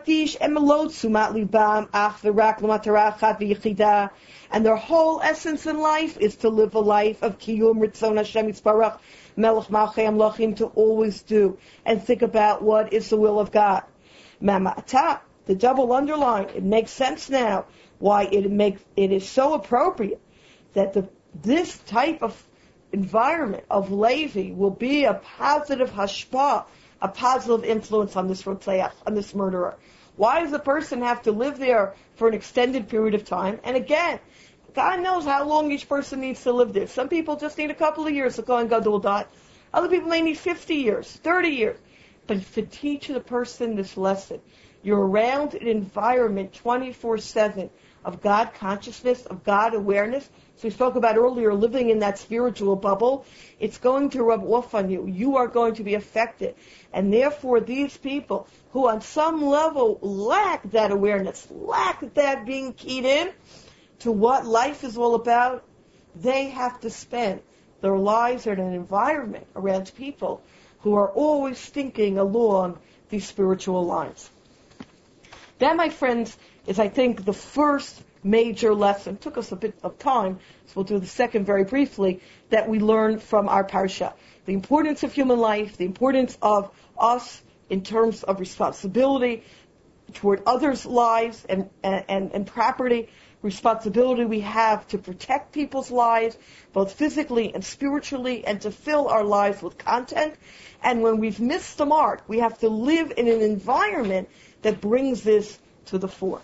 their whole essence in life is to live a life of Kiyum Ritzon Hashem Yisparach Melech Malchei Amlochim, to always do and think about what is the will of God. Mamata, the double underline, it makes sense now why it makes it is so appropriate that the this type of environment of Levi will be a positive hashpah, a positive influence on this rotzeach, on this murderer. Why does a person have to live there for an extended period of time? And again, God knows how long each person needs to live there. Some people just need a couple of years to Kohen Gadol die. Other people may need fifty years, thirty years. But to teach the person this lesson, you're around an environment twenty-four seven of God consciousness, of God awareness. So we spoke about earlier, living in that spiritual bubble. It's going to rub off on you. You are going to be affected. And therefore, these people who on some level lack that awareness, lack that being keyed in to what life is all about, they have to spend their lives in an environment around people who are always thinking along these spiritual lines. That, my friends, is, I think, the first major lesson. It took us a bit of time, so we'll do the second very briefly, that we learned from our parsha. The importance of human life, the importance of us in terms of responsibility toward others' lives and, and, and property, responsibility we have to protect people's lives, both physically and spiritually, and to fill our lives with content. And when we've missed the mark, we have to live in an environment that brings this to the fore.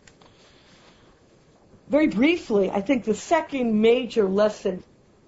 Very briefly, I think the second major lesson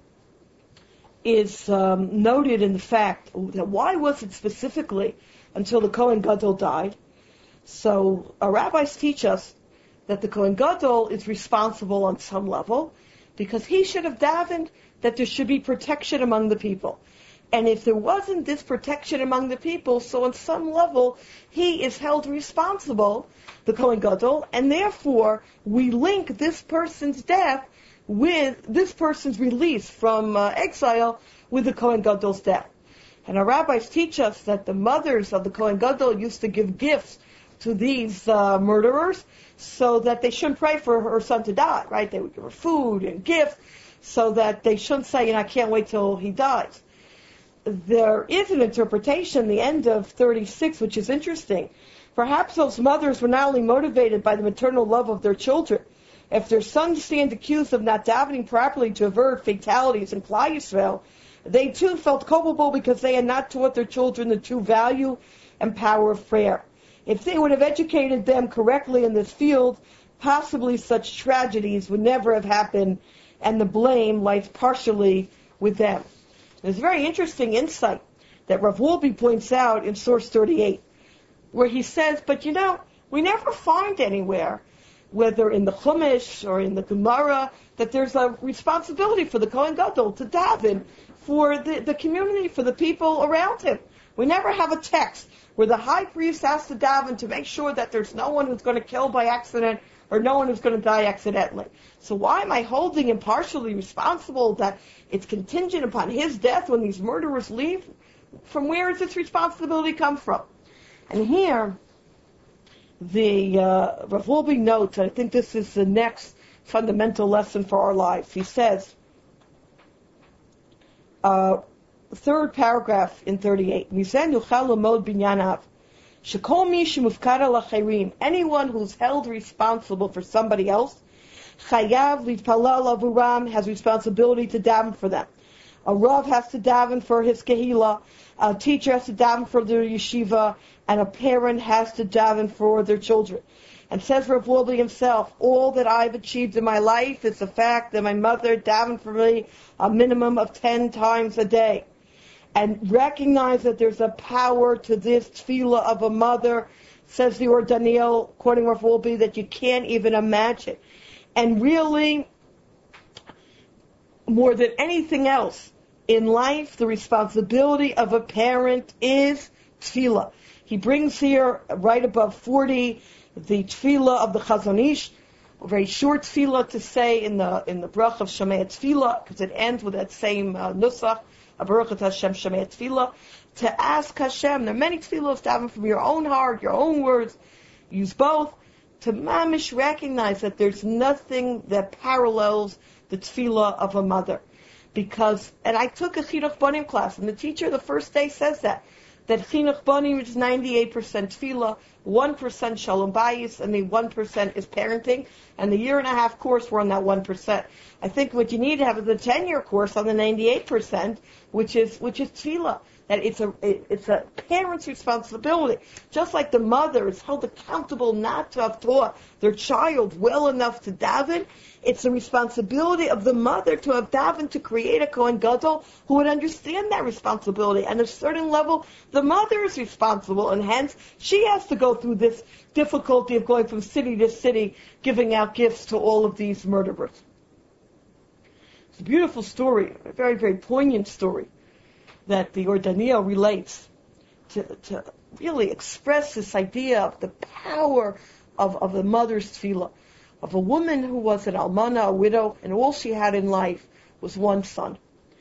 is um, noted in the fact that why was it specifically until the Kohen Gadol died? So our rabbis teach us that the Kohen Gadol is responsible on some level because he should have davened that there should be protection among the people. And if there wasn't this protection among the people, so on some level, he is held responsible, the Kohen Gadol, and therefore we link this person's death with this person's release from uh, exile with the Kohen Gadol's death. And our rabbis teach us that the mothers of the Kohen Gadol used to give gifts to these uh, murderers so that they shouldn't pray for her son to die, right? They would give her food and gifts so that they shouldn't say, you know, I can't wait till he dies. There is an interpretation, the end of thirty-six, which is interesting. Perhaps those mothers were not only motivated by the maternal love of their children. If their sons stand accused of not davening properly to avert fatalities in Klal Yisrael, they too felt culpable because they had not taught their children the true value and power of prayer. If they would have educated them correctly in this field, possibly such tragedies would never have happened, and the blame lies partially with them. There's a very interesting insight that Rav Wolbe points out in source thirty-eight, where he says, but you know, we never find anywhere, whether in the Chumash or in the Gemara, that there's a responsibility for the Kohen Gadol to daven for the, the community, for the people around him. We never have a text where the high priest has to daven to make sure that there's no one who's going to kill by accident or no one who's going to die accidentally. So why am I holding him partially responsible that it's contingent upon his death when these murderers leave? From where does this responsibility come from? And here, the uh, Rav Wolbe notes, and I think this is the next fundamental lesson for our lives. He says, uh, third paragraph in thirty-eight, anyone who's held responsible for somebody else, chayav litpalal avuram, has responsibility to daven for them. A rav has to daven for his kehila, a teacher has to daven for their yeshiva, and a parent has to daven for their children. And says Rav Wolbe himself, all that I've achieved in my life is the fact that my mother davened for me a minimum of ten times a day. and recognize that there's a power to this tefillah of a mother, says the Or Daniel, quoting Rav Wolbe, that you can't even imagine. And really, more than anything else in life, the responsibility of a parent is tefillah. He brings here, right above forty, the tefillah of the Chazon Ish, a very short tefillah to say in the in the brach of Shemei Tefillah, because it ends with that same uh, nusach, Baruch Hashem Shemei Tefillah, to ask Hashem. There are many tefillahs to have from your own heart, your own words. Use both to mamish recognize that there's nothing that parallels the tefillah of a mother. Because, and I took a Chinuch Banim class, and the teacher the first day says that, that Chinuch Banim is ninety-eight percent tefillah, one percent shalom bayis, and the one percent is parenting, and the year and a half course we're on that one percent. I think what you need to have is a ten-year course on the ninety-eight percent, which is which is tefillah. That it's a it, it's a parent's responsibility. Just like the mother is held accountable not to have taught their child well enough to daven, it's the responsibility of the mother to have davened to create a Kohen Gadol who would understand that responsibility. And at a certain level, the mother is responsible, and hence she has to go through this difficulty of going from city to city, giving out gifts to all of these murderers. It's a beautiful story, a very, very poignant story, that the Or Daniel relates to, to really express this idea of the power of, of the mother's tefillah, of a woman who was an almana, a widow, and all she had in life was one son.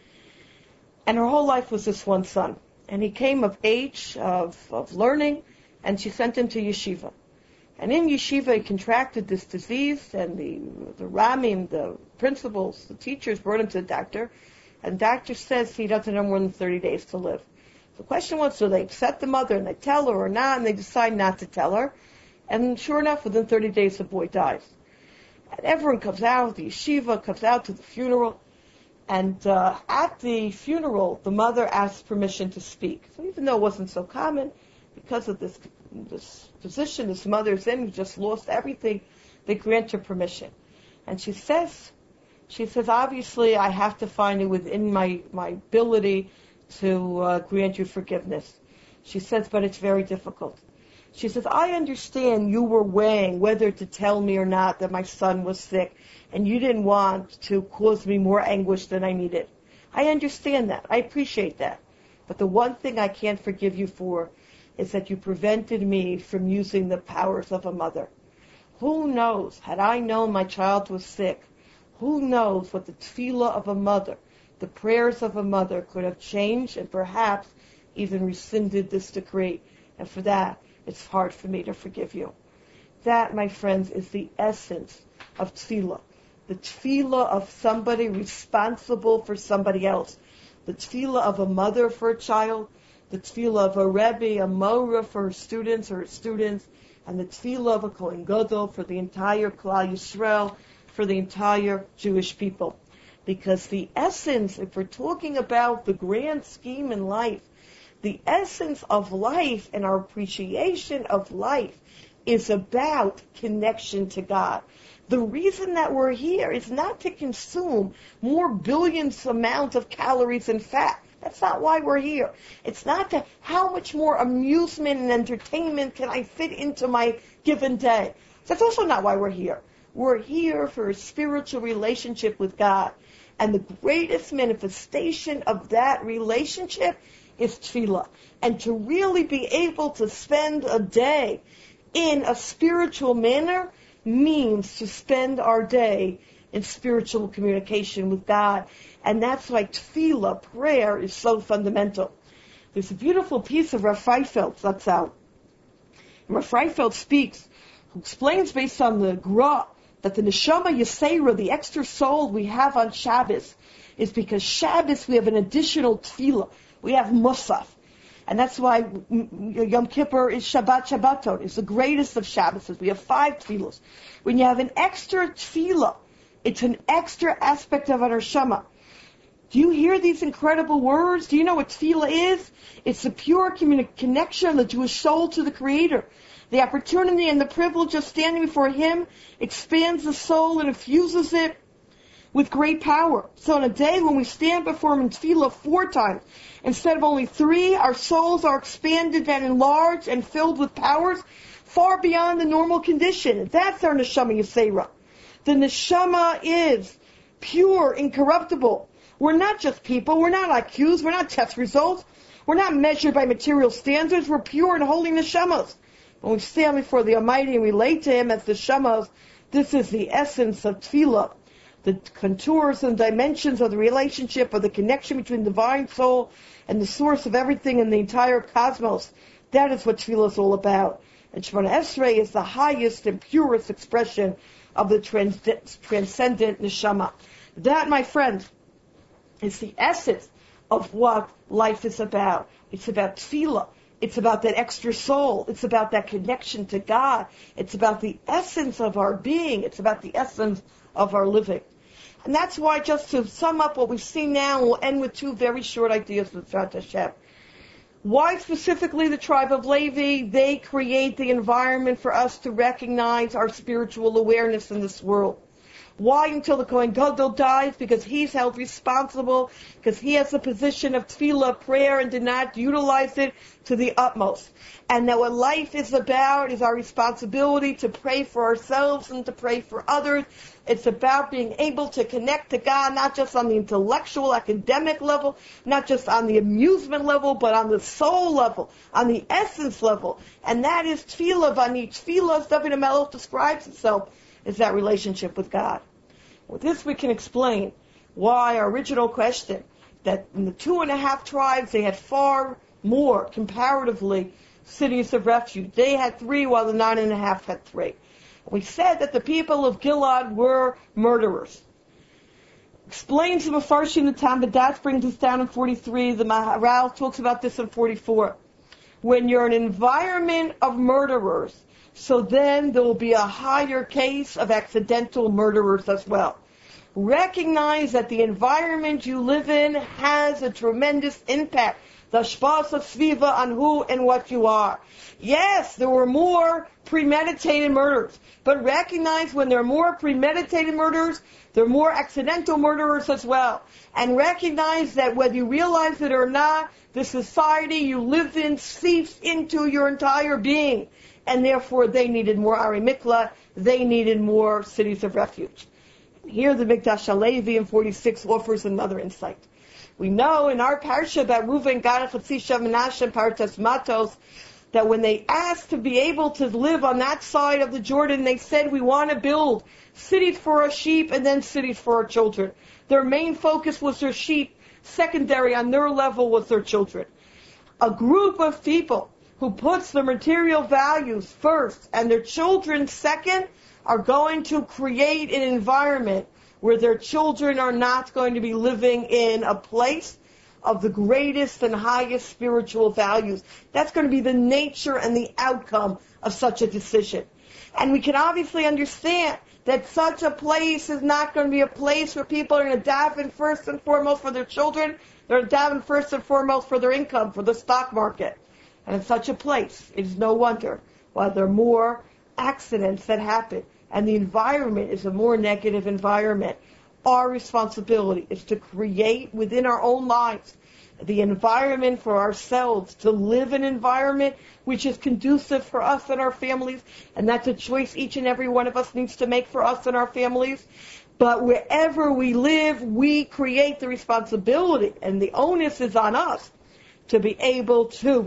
And her whole life was this one son. And he came of age, of, of learning, and she sent him to yeshiva. And in yeshiva, he contracted this disease, and the, the ramim, the principals, the teachers brought him to the doctor. And the doctor says he doesn't have more than thirty days to live. The question was, so they accept the mother and they tell her or not, and they decide not to tell her. And sure enough, within thirty days, the boy dies. And everyone comes out, the yeshiva comes out to the funeral. And uh, at the funeral, the mother asks permission to speak. So even though it wasn't so common, because of this this position this mother's in, who just lost everything, they grant her permission. And she says, She says, obviously, I have to find it within my, my ability to uh, grant you forgiveness. She says, but it's very difficult. She says, I understand you were weighing whether to tell me or not that my son was sick, and you didn't want to cause me more anguish than I needed. I understand that. I appreciate that. But the one thing I can't forgive you for is that you prevented me from using the powers of a mother. Who knows, had I known my child was sick, who knows what the tefillah of a mother, the prayers of a mother could have changed and perhaps even rescinded this decree. And for that, it's hard for me to forgive you. That, my friends, is the essence of tefillah. The tefillah of somebody responsible for somebody else. The tefillah of a mother for a child. The tefillah of a rebbe, a mora for her students or her students. And the tefillah of a Kohen Gadol for the entire Klal Yisrael, for the entire Jewish people. Because the essence, if we're talking about the grand scheme in life, the essence of life and our appreciation of life is about connection to God. The reason that we're here is not to consume more billions amount of calories and fat. That's not why we're here. It's not to how much more amusement and entertainment can I fit into my given day. That's also not why we're here. We're here for a spiritual relationship with God. And the greatest manifestation of that relationship is tefillah. And to really be able to spend a day in a spiritual manner means to spend our day in spiritual communication with God. And that's why tefillah, prayer, is so fundamental. There's a beautiful piece of Rav Freifeld that's out. Rav Freifeld speaks, who explains based on the Gra, that the neshama yisera, the extra soul we have on Shabbos, is because Shabbos we have an additional tefillah. We have musaf. And that's why Yom Kippur is Shabbat Shabbaton. It's the greatest of Shabbos. We have five tefillahs. When you have an extra tefillah, it's an extra aspect of our neshama. Do you hear these incredible words? Do you know what tefillah is? It's the pure communi- connection of the Jewish soul to the Creator. The opportunity and the privilege of standing before Him expands the soul and infuses it with great power. So on a day when we stand before Him in tefillah four times, instead of only three, our souls are expanded and enlarged and filled with powers far beyond the normal condition. That's our neshama yisera. The neshama is pure, incorruptible. We're not just people. We're not I Qs. We're not test results. We're not measured by material standards. We're pure and holy neshamas. When we stand before the Almighty and relate to Him as neshamas, this is the essence of tefillah. The contours and dimensions of the relationship, of the connection between the divine soul and the source of everything in the entire cosmos. That is what tefillah is all about. And Shemona Esrei is the highest and purest expression of the trans- transcendent neshama. That, my friend, is the essence of what life is about. It's about tefillah. It's about that extra soul. It's about that connection to God. It's about the essence of our being. It's about the essence of our living. And that's why, just to sum up what we've seen now, we'll end with two very short ideas with Zrat Hashem. Why specifically the tribe of Levi? They create the environment for us to recognize our spiritual awareness in this world. Why until the Kohen Gadol dies? Because he's held responsible, because he has a position of tefillah, prayer, and did not utilize it to the utmost. And that what life is about is our responsibility to pray for ourselves and to pray for others. It's about being able to connect to God, not just on the intellectual, academic level, not just on the amusement level, but on the soul level, on the essence level. And that is tefillah. Vani tefillah, as David HaMelech describes himself, is that relationship with God. With this we can explain why our original question, that in the two and a half tribes they had far more, comparatively, cities of refuge. They had three while the nine and a half had three. We said that the people of Gilad were murderers. Explains the Mefarshim, the Talmud, that brings us down in forty-three. The Maharal talks about this in forty-four. When you're in an environment of murderers, so then there will be a higher case of accidental murderers as well. Recognize that the environment you live in has a tremendous impact. The shpas of sviva on who and what you are. Yes, there were more premeditated murders, but recognize when there are more premeditated murders, there are more accidental murderers as well. And recognize that whether you realize it or not, the society you live in seeps into your entire being. And therefore they needed more Ari Mikla, they needed more cities of refuge. Here the Mikdash HaLevi in forty-six offers another insight. We know in our parsha about Reuven, Gad, Chatzisha, Menashe, and Partas Matos, that when they asked to be able to live on that side of the Jordan, they said, we want to build cities for our sheep and then cities for our children. Their main focus was their sheep. Secondary on their level was their children. A group of people who puts the material values first and their children second are going to create an environment where their children are not going to be living in a place of the greatest and highest spiritual values. That's going to be the nature and the outcome of such a decision. And we can obviously understand that such a place is not going to be a place where people are going to daven first and foremost for their children. They're going to daven first and foremost for their income, for the stock market. And in such a place, it is no wonder why there are more accidents that happen. And the environment is a more negative environment. Our responsibility is to create within our own lives the environment for ourselves, to live an environment which is conducive for us and our families. And that's a choice each and every one of us needs to make for us and our families. But wherever we live, we create the responsibility, and the onus is on us to be able to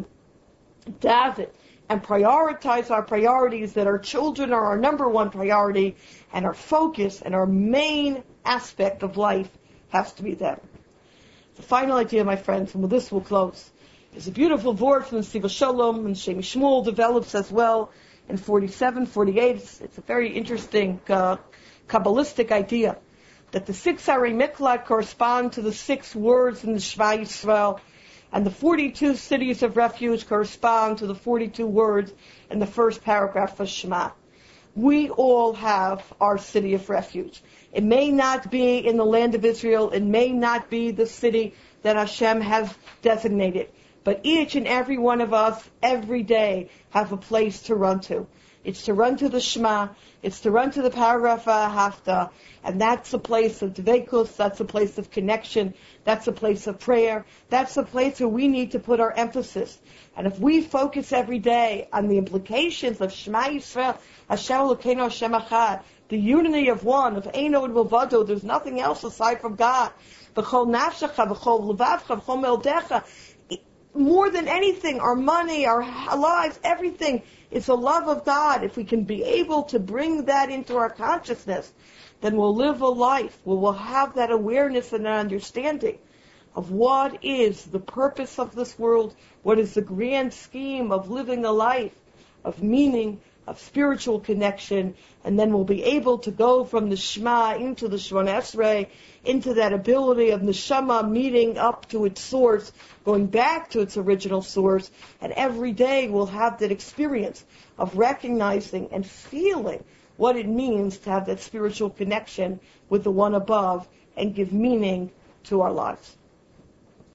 daven and prioritize our priorities, that our children are our number one priority, and our focus and our main aspect of life has to be them. The final idea, my friends, and with this we'll close, is a beautiful word from the Siva Shalom, and Shem Shmuel develops as well in forty-seven, forty-eight. It's, it's a very interesting uh, Kabbalistic idea that the six Ari Miklat correspond to the six words in the Shema Yisrael, and the forty-two cities of refuge correspond to the forty-two words in the first paragraph of Shema. We all have our city of refuge. It may not be in the land of Israel. It may not be the city that Hashem has designated. But each and every one of us, every day, have a place to run to. It's to run to the Shema. It's to run to the paragraph Hafta. And that's a place of Dveikus. That's a place of connection. That's a place of prayer. That's a place where we need to put our emphasis. And if we focus every day on the implications of Shema Yisrael, Hashem Elokeinu Hashem Echad, the unity of one, of Eino and Milvado, there's nothing else aside from God. V'chol nafshecha, v'chol levavcha, v'chol me'odecha. More than anything, our money, our lives, everything is the love of God. If we can be able to bring that into our consciousness, then we'll live a life where we'll have that awareness and that understanding of what is the purpose of this world, what is the grand scheme of living a life of meaning, of spiritual connection, and then we'll be able to go from the Shema into the Shemona Esrei, into that ability of Neshama meeting up to its source, going back to its original source, and every day we'll have that experience of recognizing and feeling what it means to have that spiritual connection with the one above and give meaning to our lives.